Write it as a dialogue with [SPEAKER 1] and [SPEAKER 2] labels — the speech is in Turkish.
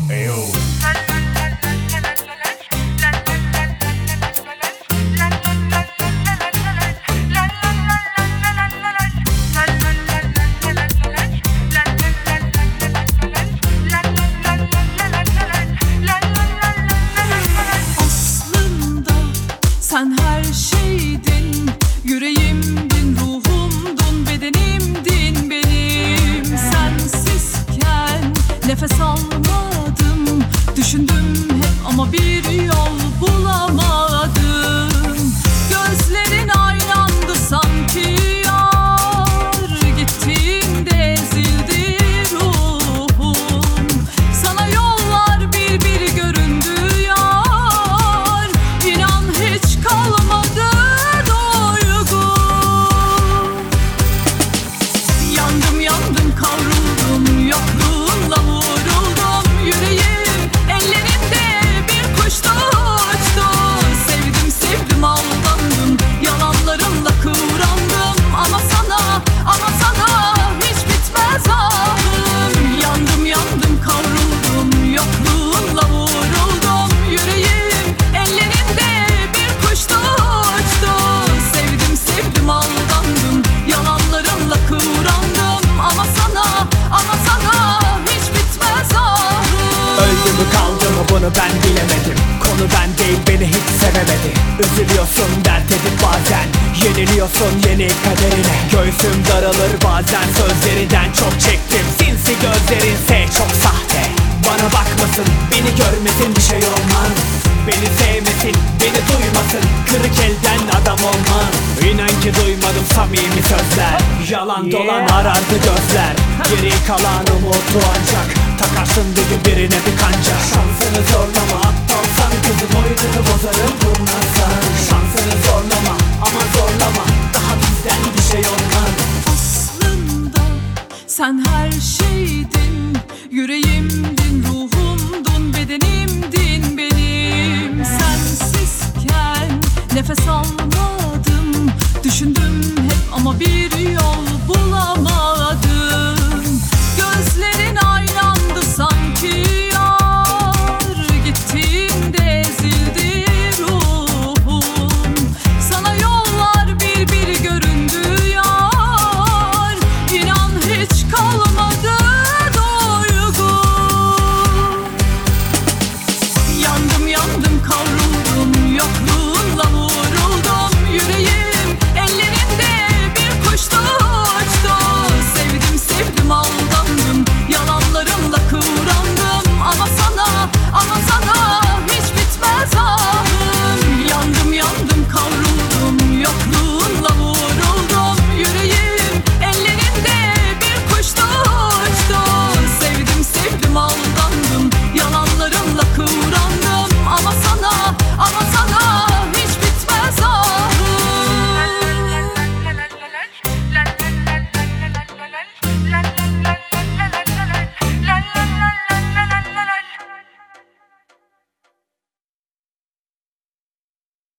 [SPEAKER 1] Eyo.
[SPEAKER 2] Sen her şeydin, yüreğimdin, ruhumdun, bedenimdin benim. Sensizken nefes almadım, düşündüm hep ama bir yol bulamadım. Gözlerin aynı anda sanki yar, gittiğinde ezildi ruhum. Sana yollar bir bir göründü yar, inan hiç kalmadı duygu. Yandım yandım kavruldum, yokluğunla vuruldum. Yüreğim ellerinde bir kuştu uçtu. Sevdim sevdim aldandım, yalanlarınla kıvrandım. Ama sana hiç bitmez ahım. Yandım yandım kavruldum, yokluğunla vuruldum. Yüreğim ellerinde bir kuştu uçtu. Sevdim sevdim aldandım, yalanlarınla kıvrandım. Ama sana hiç bitmez ahım.
[SPEAKER 3] Öldü mü kaldı mı bunu ben bilemedim. Konu ben değil, beni hiç sevemedi. Üzülüyorsun dert edip bazen, yeniliyorsun yeni kaderine. Göğsüm daralır bazen, sözlerinden çok çektim. Sinsi gözlerinse çok sahte. Bana bakmasın, beni görmesin, bir şey olmaz. Beni sevmesin, beni duymasın, kırık elden adam olmaz. İnan ki duymadım samimi sözler, yalan dolan arardı gözler. Geri kalan umutu ancak takarsın bir gün birine bir kanca. Şansını zorlama, aptalsan kızı boynunu bozarım durmazsan. Şansını zorlama ama zorlama, daha bizden bir şey olmaz.
[SPEAKER 2] Aslında sen her şeydin, yüreğimdin, ruhumdun, bedenimdin benim. Sensizken nefes almadım,